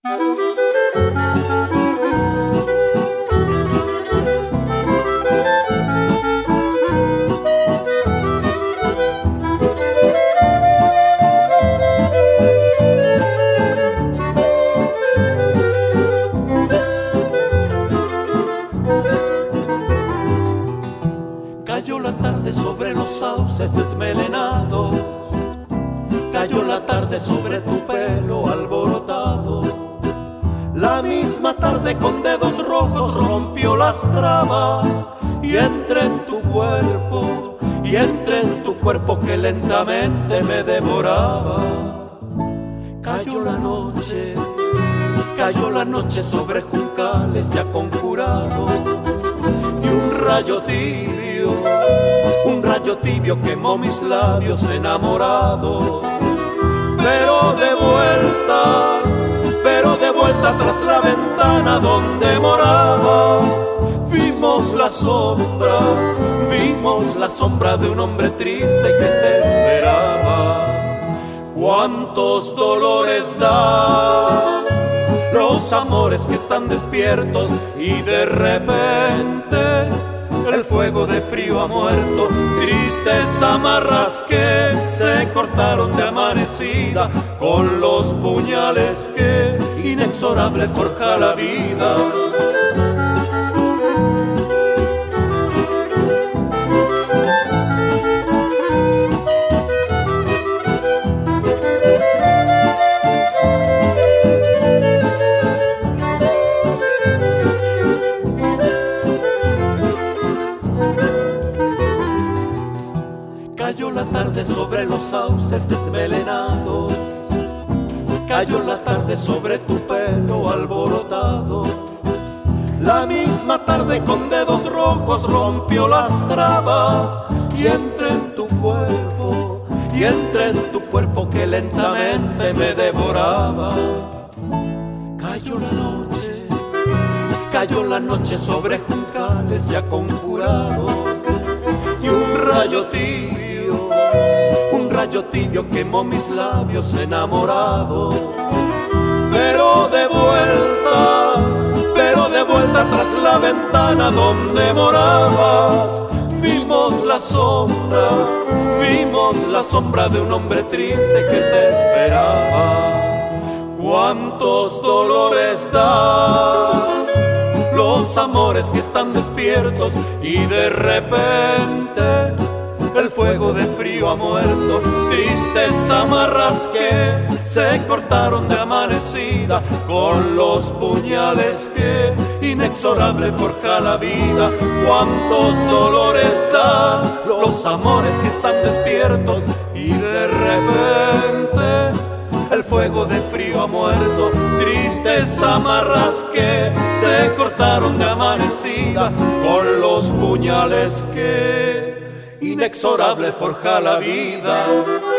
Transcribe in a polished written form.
Cayó la tarde sobre los sauces desmelenados, cayó la tarde sobre tu pelo alborotado. La misma tarde con dedos rojos rompió las trabas y entré en tu cuerpo, y entré en tu cuerpo que lentamente me devoraba. Cayó la noche sobre juncales ya conjurado, y un rayo tibio quemó mis labios enamorados. Pero de vuelta tras la ventana donde morabas, vimos la sombra de un hombre triste que te esperaba. Cuántos dolores dan los amores que están despiertos y de repente el fuego de frío ha muerto. Tristes amarras que se cortaron de amanecida con los puñales que inexorable forja la vida. Cayó la tarde sobre los sauces desmelenados, cayó la tarde sobre tu pelo alborotado. La misma tarde con dedos rojos rompió las trabas y entré en tu cuerpo, y entré en tu cuerpo que lentamente me devoraba. Cayó la noche sobre juncales ya conjurado, y un rayo tibio quemó mis labios enamorados. Pero de vuelta tras la ventana donde morabas, vimos la sombra de un hombre triste que te esperaba. Cuántos dolores dan los amores que están despiertos y de repente el fuego de frío ha muerto. Tristes amarras que se cortaron de amanecida con los puñales que inexorable forja la vida. Cuántos dolores dan los amores que están despiertos y de repente el fuego de frío ha muerto. Tristes amarras que se cortaron de amanecida con los puñales que inexorable forja la vida.